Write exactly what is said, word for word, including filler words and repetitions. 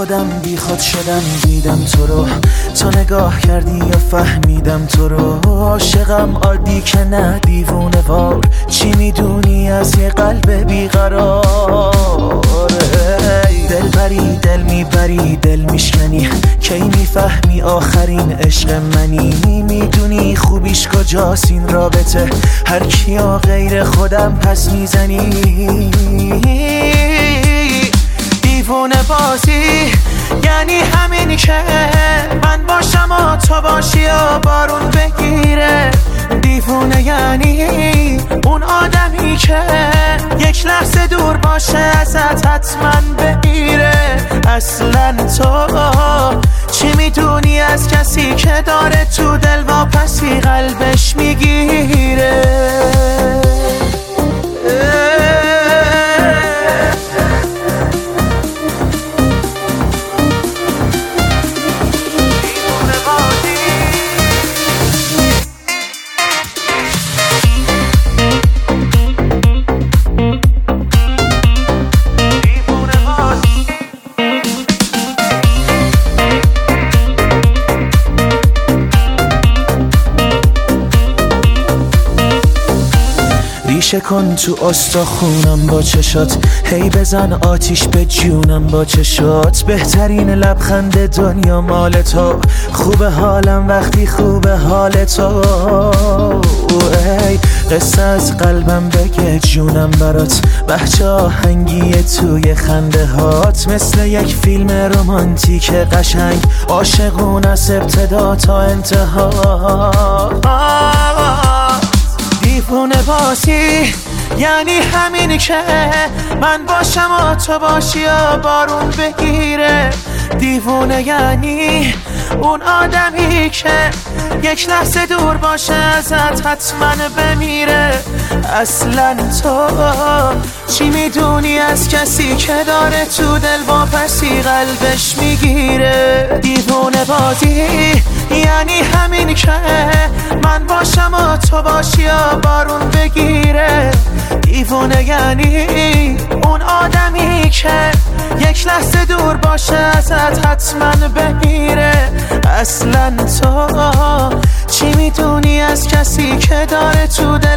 خودم بی خود شدم دیدم تو رو، تو نگاه کردی یا فهمیدم تو رو. عاشقم عادی که نه دیوونه وار، چی میدونی از یه قلب بیقرار؟ دل بری دل میبری دل میشکنی، کی میفهمی آخرین عشق منی؟ میدونی خوبیش کجاست این رابطه، هر کیا غیر خودم پس میزنی. دیوونه بازی یعنی همین که من باشم و تو باشی و بارون بگیره. دیوونه یعنی اون آدمی که یک لحظه دور باشه ازت حتما بمیره. اصلا تو چی میدونی از کسی که داره تو دل واپسی قلبش میگیره؟ ریشه کن تو استخونم با چشات، هی بزن آتیش به جونم با چشات. بهترین لبخند دنیا مال تو، خوب حالم وقتی خوب حال تو. ای قصه از قلبم بگه جونم برات، بچه آهنگی توی خنده هات. مثل یک فیلم رمانتیک قشنگ، عاشقون از ابتدا تا انتها. دیوونه بازی یعنی همینی که من باشم و تو باشی و بارون بگیره. دیوونه یعنی اون آدمی که یک لحظه دور باشه ازت حتما بمیره. اصلا تو چی میدونی از کسی که داره تو دل واپسی قلبش میگیره؟ دیوونه بازی یعنی همین که من باشم و تو باشی و بارون بگیره. دیوونه یعنی اون آدمی که یک لحظه دور باشه ازت حتما بمیره. اصلا تو چی میدونی از کسی که داره تو دل